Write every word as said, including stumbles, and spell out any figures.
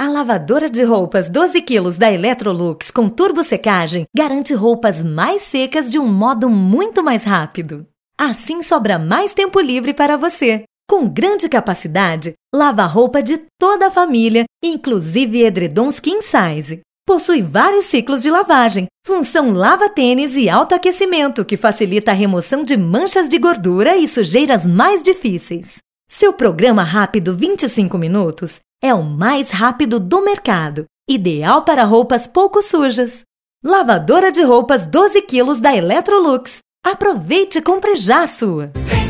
A lavadora de roupas doze quilos da Electrolux com turbo secagem garante roupas mais secas de um modo muito mais rápido. Assim sobra mais tempo livre para você. Com grande capacidade, lava a roupa de toda a família, inclusive edredons king size. Possui vários ciclos de lavagem, função lava-tênis e autoaquecimento que facilita a remoção de manchas de gordura e sujeiras mais difíceis. Seu programa rápido vinte e cinco minutos é o mais rápido do mercado, ideal para roupas pouco sujas. Lavadora de roupas doze quilos da Electrolux. Aproveite e compre já a sua!